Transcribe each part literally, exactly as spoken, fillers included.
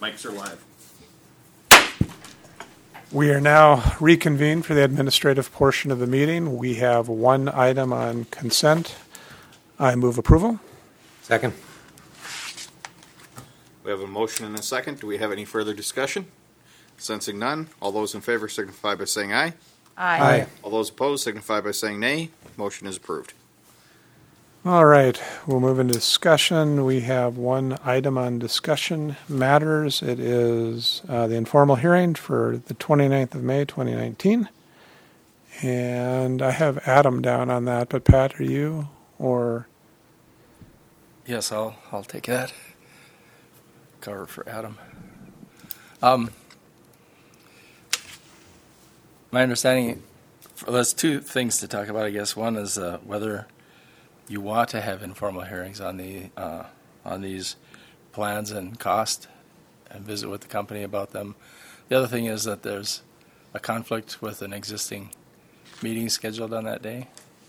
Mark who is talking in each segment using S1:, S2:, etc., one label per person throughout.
S1: Mics are live.
S2: We are now reconvened for the administrative portion of the meeting. We have one item on consent. I move approval.
S3: Second.
S1: We have a motion and a second. Do we have any further discussion? Sensing none, all those in favor signify by saying aye.
S4: Aye.
S2: Aye.
S1: All those opposed signify by saying nay. Motion is approved.
S2: All right, we'll move into discussion. We have one item on discussion matters. It is uh, the informal hearing for the twenty-ninth of May, twenty nineteen. And I have Adam down on that, but Pat, are you or?
S5: Yes, I'll I'll take that. Cover for Adam. Um, my understanding, well, there's two things to talk about, I guess. One is uh, whether you want to have informal hearings on the uh, on these plans and cost, and visit with the company about them. The other thing is that there's a conflict with an existing meeting scheduled on that day.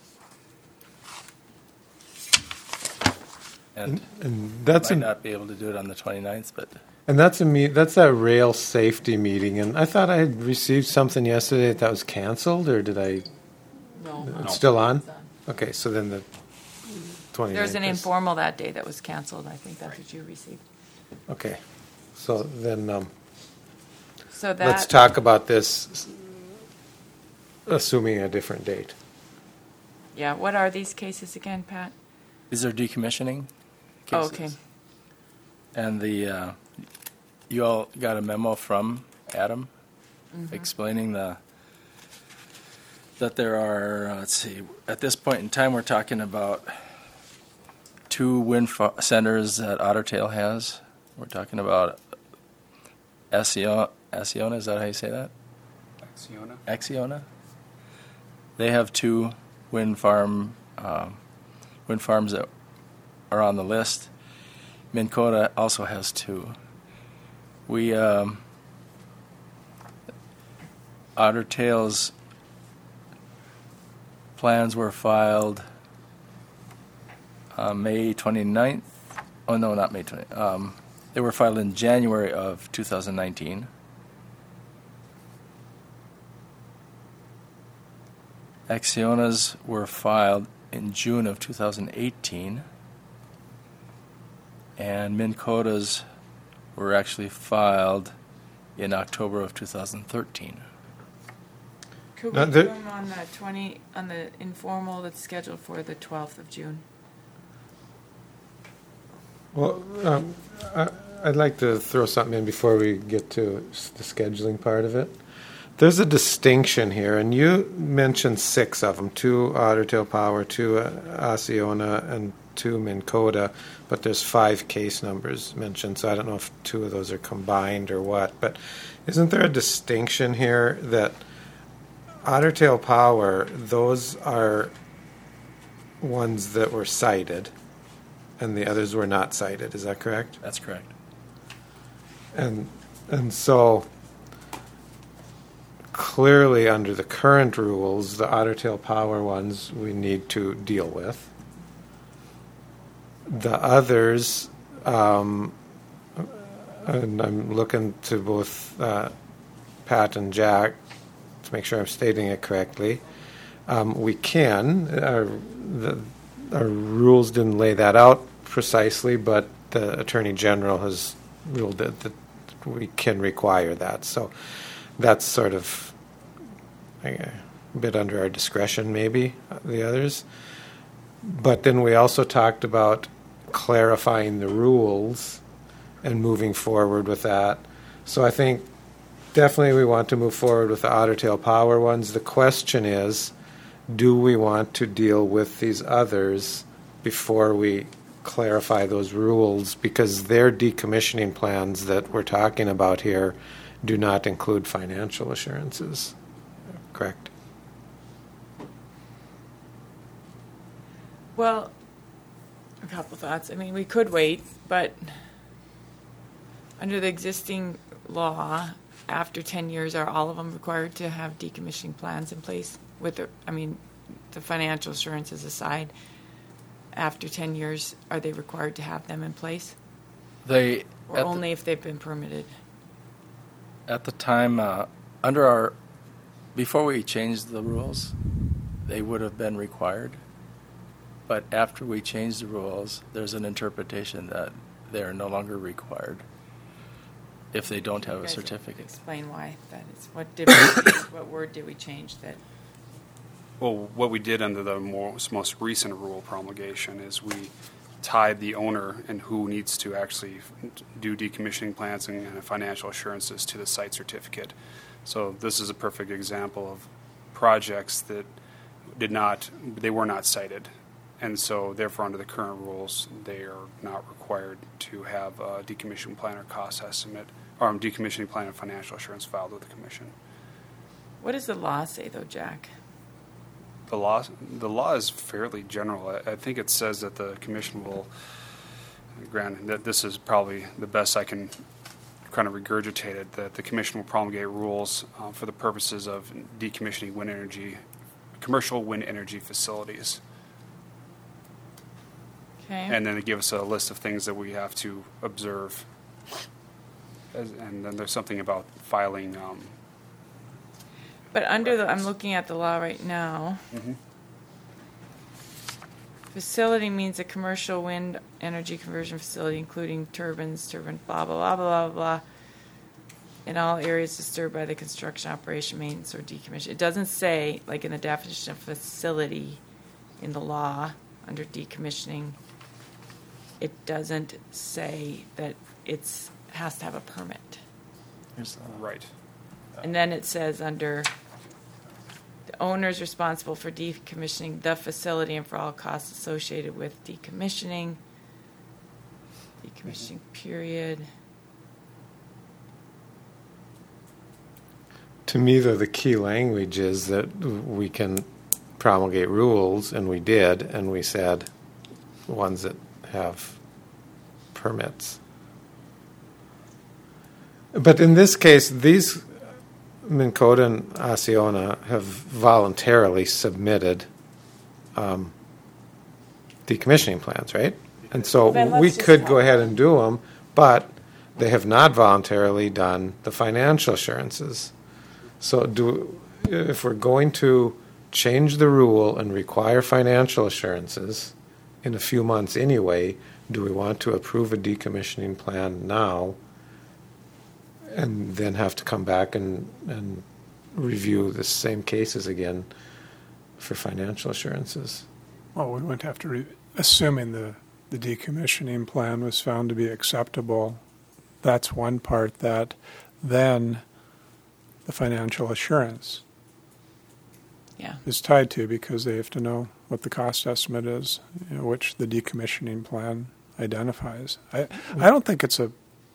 S5: And,
S3: And that's
S5: might
S3: a,
S5: not be able to do it on the twenty-ninth, but
S3: and that's a meet. That's a rail safety meeting. And I thought I had received something yesterday that was canceled, or did I?
S4: No.
S3: It's still on. Okay, so then the twenty-ninth.
S4: There's an
S3: is-
S4: informal that day that was canceled. I think that's what you received.
S3: Okay, so then um,
S4: So that.
S3: let's talk about this, assuming a different date.
S4: Yeah, what are these cases again, Pat?
S5: these are decommissioning
S4: Oh,
S5: cases.
S4: okay.
S5: And the uh, you all got a memo from Adam
S4: Mm-hmm.
S5: explaining the that there are, uh, let's see, at this point in time, we're talking about two wind fa- centers that Otter Tail has. We're talking about Acciona, Acciona, is that how you say that?
S6: Acciona.
S5: Acciona. They have two wind farm um, wind farms that are on the list. Minn Kota also has two. We um, Otter Tail's plans were filed uh, May twenty-ninth. Oh, no, not May twentieth. Um, they were filed in January of two thousand nineteen. Acciona's were filed in June of two thousand eighteen. And Minn Kota's were actually filed in October of two thousand thirteen.
S4: Could
S3: Now,
S4: we
S3: there-
S4: do them on the twenty, on the informal that's scheduled for the twelfth of June?
S3: Well, um, I, I'd like to throw something in before we get to s- the scheduling part of it. There's a distinction here, and you mentioned six of them: two Otter Tail Power, two uh, Acciona, and two Minn Kota. But there's five case numbers mentioned, so I don't know if two of those are combined or what. But isn't there a distinction here that Otter Tail Power, those are ones that were cited, and the others were not cited? Is that correct?
S5: That's correct.
S3: And and so clearly under the current rules, the Otter Tail Power ones we need to deal with. The others, um, and I'm looking to both uh, Pat and Jack to make sure I'm stating it correctly. Um, we can. Our, the, our rules didn't lay that out precisely, but the Attorney General has ruled that, that we can require that. So that's sort of a bit under our discretion, maybe, the others. But then we also talked about clarifying the rules and moving forward with that. So I think definitely we want to move forward with the Otter Tail Power ones. The question is, do we want to deal with these others before we clarify those rules? Because their decommissioning plans that we're talking about here do not include financial assurances. Correct?
S4: Well, a couple thoughts. I mean, we could wait, but under the existing law, after ten years, are all of them required to have decommissioning plans in place? With the, I mean, the financial assurances aside, after ten years, are they required to have them in place?
S5: They
S4: Or
S5: At the-
S4: only if they've been permitted?
S5: At the time, uh, under our, before we changed the rules, they would have been required. But after we changed the rules, there's an interpretation that they are no longer required if they don't have
S4: You
S5: a
S4: guys
S5: certificate.
S4: Explain why that is. What did we change? What word did we change that?
S6: Well, what we did under the most, most recent rule promulgation is we tied the owner and who needs to actually do decommissioning plans and, and financial assurances to the site certificate. So this is a perfect example of projects that did not, they were not cited. And so therefore under the current rules, they are not required to have a decommissioning plan or cost estimate, or a decommissioning plan and financial assurance filed with the commission.
S4: What does the law say, though, Jack?
S6: The law, the law is fairly general. I, I think it says that the commission will, granted that this is probably the best I can kind of regurgitate it, that the commission will promulgate rules uh, for the purposes of decommissioning wind energy, commercial wind energy facilities.
S4: Okay.
S6: And then they give us a list of things that we have to observe. As, and then there's something about filing. Um,
S4: But under the, I'm looking at the law right now.
S6: Mhm.
S4: Facility means a commercial wind energy conversion facility, including turbines, turbine, blah, blah, blah, blah, blah, blah, in all areas disturbed by the construction, operation, maintenance, or decommission. It doesn't say, like in the definition of facility in the law, under decommissioning, it doesn't say that it's has to have a permit.
S5: Here's the-
S6: right.
S4: And then it says under the owner is responsible for decommissioning the facility and for all costs associated with decommissioning. Decommissioning period.
S3: To me, though, the key language is that we can promulgate rules, and we did, and we said ones that have permits. But in this case, these Minn Kota and Acciona have voluntarily submitted um, decommissioning plans, right? And so
S4: Then let's
S3: we
S4: just
S3: could
S4: have
S3: go ahead
S4: them.
S3: and do them, but they have not voluntarily done the financial assurances. So do if we're going to change the rule and require financial assurances in a few months anyway, do we want to approve a decommissioning plan now and then have to come back and, and review the same cases again for financial assurances?
S2: Well, we wouldn't have to, re- assuming the, the decommissioning plan was found to be acceptable, that's one part that then the financial assurance
S4: Yeah.
S2: is tied to, because they have to know what the cost estimate is, you know, which the decommissioning plan identifies. I, I don't think it's a,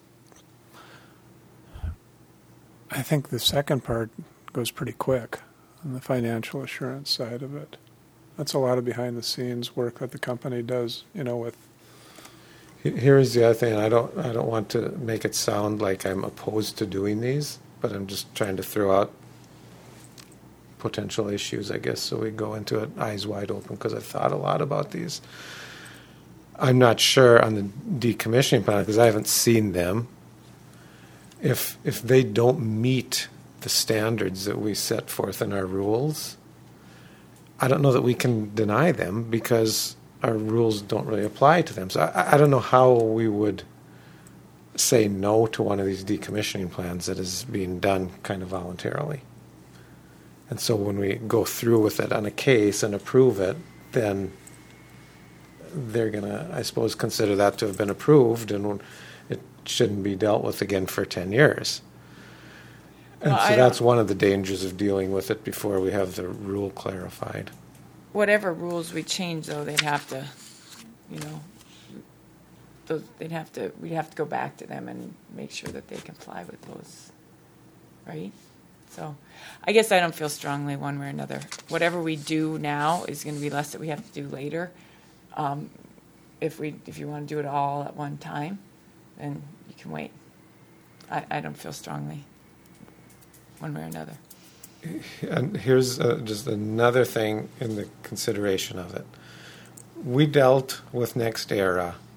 S2: I think the second part goes pretty quick on the financial assurance side of it. That's a lot of behind the scenes work that the company does, you know, with,
S3: Here's the other thing. I don't. I don't want to make it sound like I'm opposed to doing these, but I'm just trying to throw out potential issues, I guess, so we go into it eyes wide open, because I've thought a lot about these. I'm not sure on the decommissioning plan, because I haven't seen them. If if they don't meet the standards that we set forth in our rules, I don't know that we can deny them, because our rules don't really apply to them. So I, I don't know how we would say no to one of these decommissioning plans that is being done kind of voluntarily. And so when we go through with it on a case and approve it, then they're going to, I suppose, consider that to have been approved, and it shouldn't be dealt with again for ten years. And
S4: Well,
S3: so
S4: I
S3: that's
S4: don't-
S3: one of the dangers of dealing with it before we have the rule clarified.
S4: Whatever rules we change, though, they'd have to, you know, those, they'd have to, we'd have to go back to them and make sure that they comply with those, right? So I guess I don't feel strongly one way or another. Whatever we do now is going to be less that we have to do later. Um, if we, if you want to do it all at one time, then you can wait. I, I don't feel strongly one way or another.
S3: And here's uh, just another thing in the consideration of it. We dealt with NextEra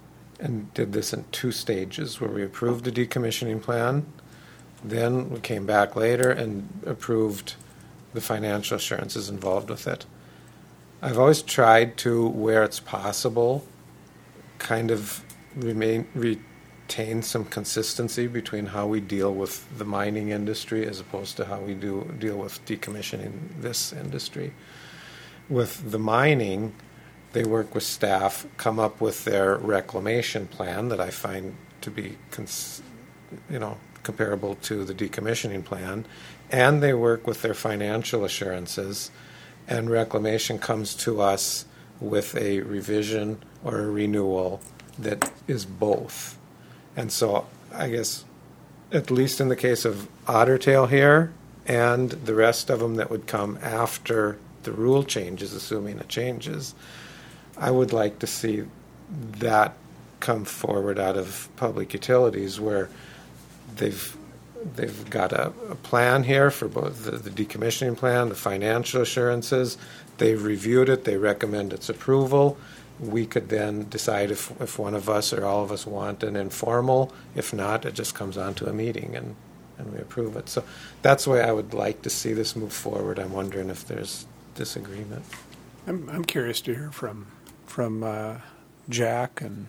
S3: and did this in two stages, where we approved the decommissioning plan, then we came back later and approved the financial assurances involved with it. I've always tried to, where it's possible, kind of remain retain some consistency between how we deal with the mining industry as opposed to how we do deal with decommissioning this industry. With the mining, they work with staff, come up with their reclamation plan that I find to be, cons- you know, comparable to the decommissioning plan, and they work with their financial assurances, and reclamation comes to us with a revision or a renewal that is both. And so I guess, at least in the case of Otter Tail here, and the rest of them that would come after the rule changes, assuming it changes, I would like to see that come forward out of Public Utilities, where they've they've got a, a plan here for both the, the decommissioning plan, the financial assurances. They've reviewed it. They recommend its approval. We could then decide if, if one of us or all of us want an informal. If not, it just comes on to a meeting and, and we approve it. So that's the way I would like to see this move forward. I'm wondering if there's disagreement.
S2: I'm, I'm curious to hear from from uh, Jack and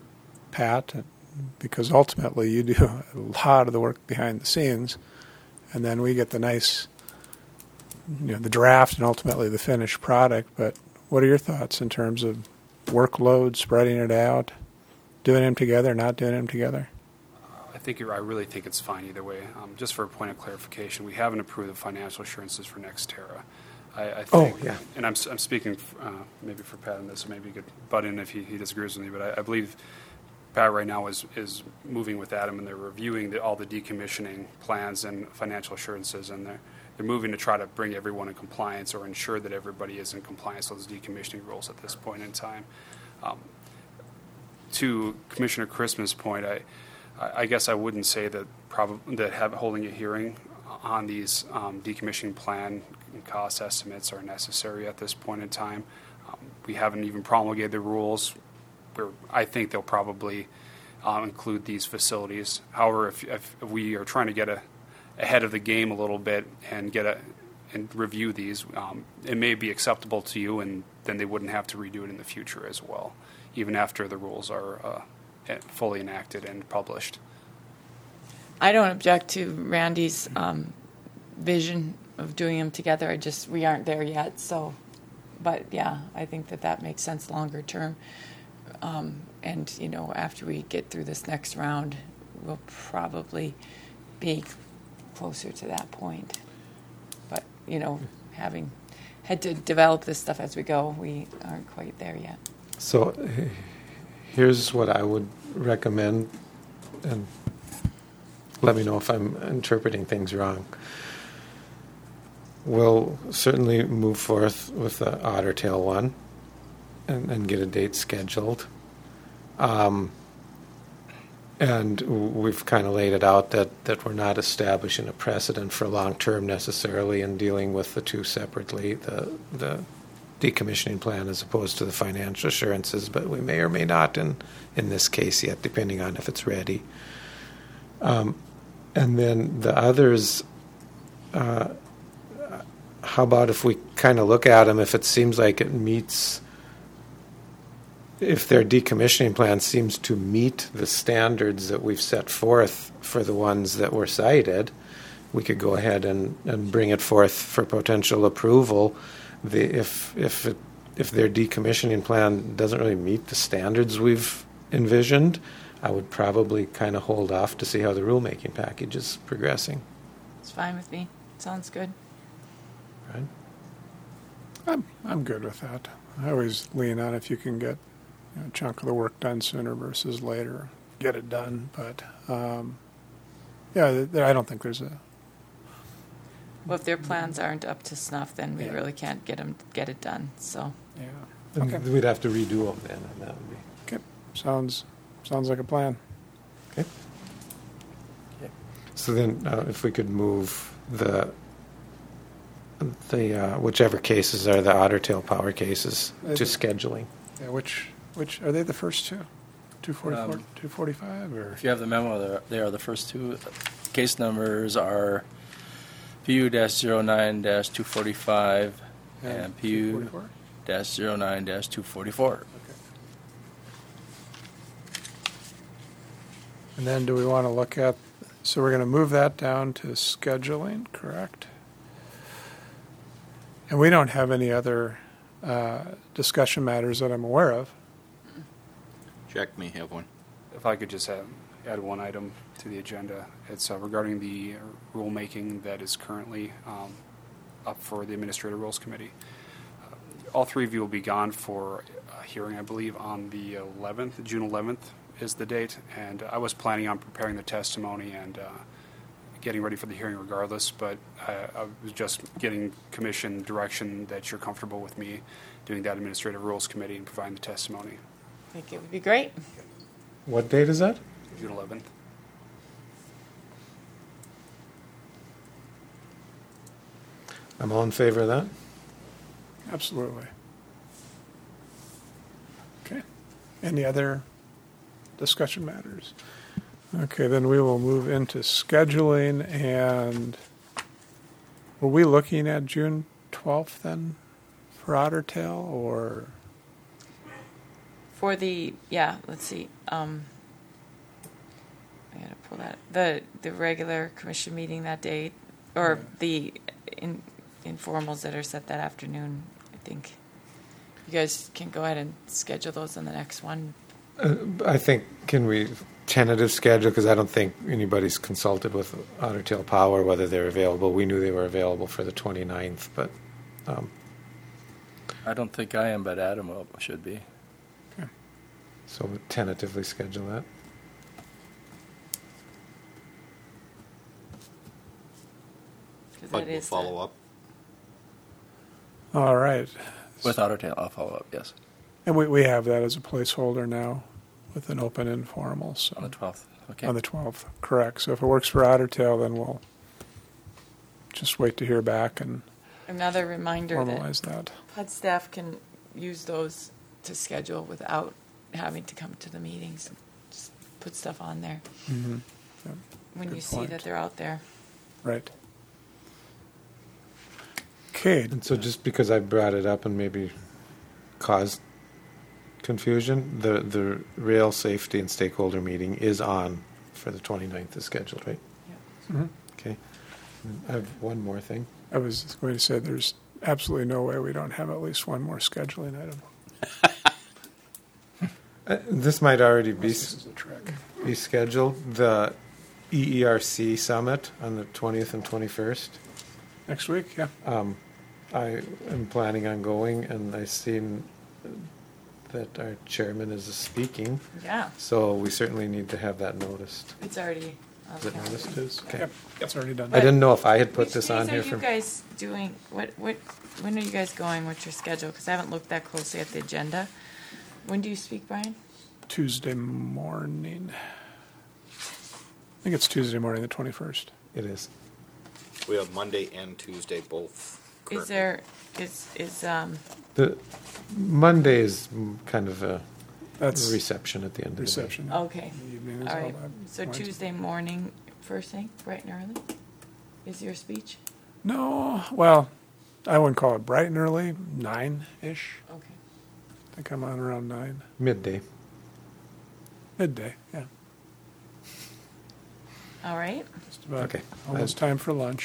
S2: Pat, and, because ultimately you do a lot of the work behind the scenes, and then we get the nice, you know, the draft and ultimately the finished product. But what are your thoughts in terms of workload, spreading it out, doing them together, not doing them together?
S6: I think you're, I really think it's fine either way. Um, just for a point of clarification, we haven't approved the financial assurances for NextEra. I, I think,
S3: Oh, yeah.
S6: And I'm, I'm speaking uh, maybe for Pat on this, so maybe you could butt in if he, he disagrees with me, but I, I believe Pat right now is, is moving with Adam, and they're reviewing the, all the decommissioning plans and financial assurances, and they're, they're moving to try to bring everyone in compliance or ensure that everybody is in compliance with those decommissioning rules at this point in time. Um, to Commissioner Christmas' point, I, I guess I wouldn't say that prob- that have, holding a hearing on these um, decommissioning plan and cost estimates are necessary at this point in time. Um, we haven't even promulgated the rules. We're, I think they'll probably uh, include these facilities. However, if, if we are trying to get a, ahead of the game a little bit and get a and review these, um, it may be acceptable to you, and then they wouldn't have to redo it in the future as well, even after the rules are uh, fully enacted and published.
S4: I don't object to Randy's um, vision of doing them together. I just, we aren't there yet. So, but yeah, I think that that makes sense longer term. Um, and, you know, after we get through this next round, we'll probably be closer to that point. But, you know, having had to develop this stuff as we go, we aren't quite there yet.
S3: So h- here's what I would recommend, and let me know if I'm interpreting things wrong. We'll certainly move forth with the Otter Tail one and, and get a date scheduled. Um, and we've kind of laid it out that, that we're not establishing a precedent for long-term necessarily in dealing with the two separately, the, the decommissioning plan as opposed to the financial assurances, but we may or may not in, in this case yet, depending on if it's ready. Um, and then the others, uh, how about if we kind of look at them, if it seems like it meets, if their decommissioning plan seems to meet the standards that we've set forth for the ones that were cited, we could go ahead and, and bring it forth for potential approval. The, if if it, if their decommissioning plan doesn't really meet the standards we've envisioned, I would probably kind of hold off to see how the rulemaking package is progressing.
S4: It's fine with me. Sounds good.
S3: Right?
S2: I'm I'm good with that. I always lean on if you can get, you know, a chunk of the work done sooner versus later, get it done. But um, yeah, th- th- I don't think there's a.
S4: Well, if their plans aren't up to snuff, then we
S2: Yeah.
S4: really can't get them get it done. So,
S2: Yeah.
S3: And
S2: Okay.
S3: we'd have to redo them then, and that would be
S2: Okay. Sounds sounds like a plan.
S3: okay. So then, uh, if we could move the the uh, whichever cases are the Otter Tail Power cases
S2: Uh,
S3: to scheduling.
S2: Yeah. Which which are they the first two? two forty-four,
S5: Um,
S2: two forty-five, or?
S5: If you have the memo, there, there are the first two. Case numbers are P U zero nine two forty-five and P U zero nine two forty-four.
S2: Okay. And then do we want to look at, so we're going to move that down to scheduling, correct? And we don't have any other uh, discussion matters that I'm aware of.
S1: Jack may have one.
S6: If I could just add, add one item to the agenda. It's uh, regarding the rulemaking that is currently um, up for the Administrative Rules Committee. Uh, all three of you will be gone for a hearing, I believe, on the eleventh, June eleventh is the date, and I was planning on preparing the testimony and uh, getting ready for the hearing regardless, but I, I was just getting commission direction that you're comfortable with me doing that Administrative Rules Committee and providing the testimony.
S4: I think it would be great.
S3: What date is that?
S6: June eleventh.
S3: I'm all in favor of that.
S2: Absolutely. Okay. Any other discussion matters? Okay, then we will move into scheduling, and were we looking at June twelfth then for Otter Tail, or?
S4: For the, yeah, let's see. Um, I gotta pull that. The the regular commission meeting that day, or the in, informals that are set that afternoon, I think. You guys can go ahead and schedule those on the next one.
S3: Uh, I think, can we tentative schedule, because I don't think anybody's consulted with Otter Tail Power whether they're available. We knew they were available for the twenty-ninth, but um,
S5: I don't think I am, but Adam will, should be.
S3: so we'll tentatively schedule that.
S4: Because
S1: Bud
S4: that
S1: will
S4: is
S1: follow
S4: the-
S1: up.
S2: All right.
S5: With Otter Tail, I'll follow up, yes,
S2: And we, we have that as a placeholder now with an open informal, so.
S5: on the twelfth. Okay.
S2: On the twelfth, correct. So if it works for Otter Tail, then we'll just wait to hear back and
S4: Another reminder that
S2: formalize that.
S4: P U D staff can use those to schedule without having to come to the meetings. Just put stuff on there
S2: Mhm. Yep.
S4: when
S2: Good
S4: you see
S2: point.
S4: that they're out there.
S2: Right. Okay.
S3: And so just because I brought it up and maybe caused confusion, the, the rail safety and stakeholder meeting is on for the twenty-ninth is scheduled, right?
S2: Mhm.
S3: Okay. I have one more thing.
S2: I was going to say there's absolutely no way we don't have at least one more scheduling item.
S3: Uh, this might already be,
S2: This is a trick.
S3: be scheduled. The E E R C summit on the twentieth and twenty-first.
S2: Next week, yeah.
S3: Um, I am planning on going, and I've seen that our chairman is speaking,
S4: Yeah,
S3: so we certainly need to have that noticed.
S4: it's already on
S3: Is
S4: the
S3: it
S4: calendar.
S3: noticed?
S2: It is.
S3: Okay.
S2: Yep. It's already done.
S3: I didn't know if I had put
S4: Which
S3: this on
S4: days
S3: here
S4: are you
S3: for.
S4: guys doing, what, what, when are you guys going? What's your schedule? Because I haven't looked that closely at the agenda. When do you speak, Brian?
S2: Tuesday morning. I think it's Tuesday morning, the twenty-first.
S3: It is.
S1: We have Monday and Tuesday both.
S4: Is
S1: currently.
S4: there, is, is, um,
S3: The Monday is mm, kind of a
S2: That's
S3: reception at the end of the day.
S2: reception.
S4: okay.
S2: The evening is
S4: All
S2: all
S4: right,
S2: that.
S4: so
S2: Wednesday.
S4: Tuesday morning, first thing, bright and early, is your speech?
S2: No, well, I wouldn't call it bright and early, nine-ish.
S4: Okay.
S2: I think I'm on around nine.
S3: Midday.
S2: Midday, yeah.
S4: All right,
S2: Just about
S3: Okay.
S2: almost time for lunch.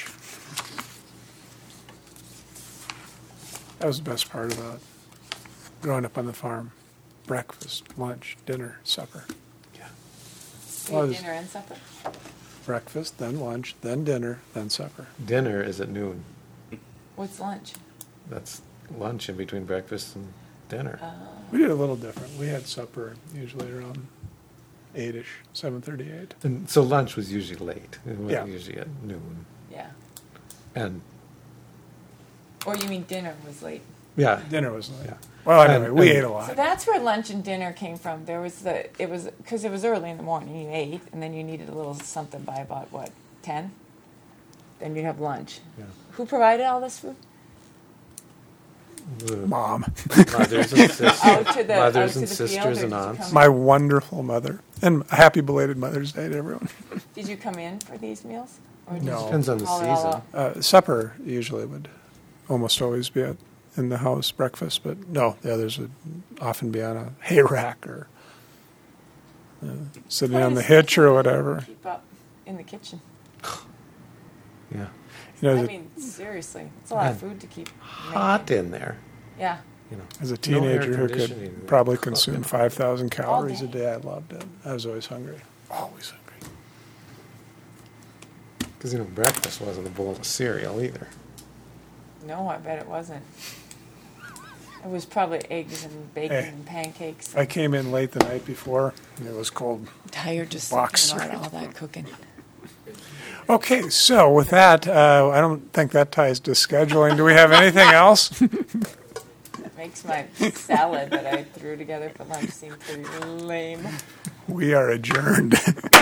S2: That was the best part about growing up on the farm. Breakfast, lunch, dinner, supper.
S3: Yeah.
S4: we
S2: Well,
S4: have
S2: it's-
S4: dinner and supper?
S2: Breakfast, then lunch, then dinner, then supper.
S3: Dinner is at noon.
S4: What's lunch?
S3: That's lunch in between breakfast and dinner.
S4: Uh,
S2: We did a little different. We had supper usually around eight-ish, seven thirty-eight.
S3: And so lunch was usually late. It was
S2: Yeah.
S3: usually at noon.
S4: yeah.
S3: And
S4: Or you mean dinner was late?
S3: yeah,
S2: Dinner was late.
S3: Yeah.
S2: Well, anyway,
S3: And-
S2: we
S3: and-
S2: ate a
S4: So
S2: lot.
S4: that's where lunch and dinner came from. There was the, it was, because it was early in the morning, you ate, and then you needed a little something by about, what, ten? Then you'd have lunch.
S3: yeah.
S4: Who provided all this food?
S2: Mom,
S3: Mothers and sisters,
S4: Out to the, out
S3: mothers
S4: to
S3: and
S4: the
S3: sisters
S4: field, or did
S3: and
S4: you
S3: aunts.
S4: come-
S2: my wonderful mother, and a happy belated Mother's Day to everyone.
S4: Did you come in for these meals? Or did
S2: No.
S4: you
S3: Depends on the
S4: haul it all
S3: season.
S4: out?
S2: Uh, supper usually would almost always be at, in the house. Breakfast, but no, the others would often be on a hay rack or uh, sitting
S4: What
S2: on the
S4: is-
S2: hitch or whatever.
S4: Keep up in the kitchen.
S3: Yeah.
S2: You know,
S4: I
S2: as a,
S4: mean, seriously, it's a lot of food to keep
S3: Hot
S4: making.
S3: in there.
S4: Yeah.
S3: You know.
S2: as a
S3: No air
S2: teenager who
S3: conditioning.
S2: could probably
S3: Cooking.
S2: consume five thousand calories a
S4: day.
S2: day, I loved it. I was always hungry, always hungry.
S3: Because, you know, breakfast wasn't a bowl of cereal either.
S4: No, I bet it wasn't. It was probably eggs and bacon
S2: Hey.
S4: and pancakes.
S2: I came in late the night before, and it was cold.
S4: I'm tired just
S2: Box
S4: thinking about
S2: cereal.
S4: all that cooking.
S2: Okay, so with that, uh, I don't think that ties to scheduling. Do we have anything else?
S4: It makes my salad that I threw together for lunch seem pretty lame.
S2: We are adjourned.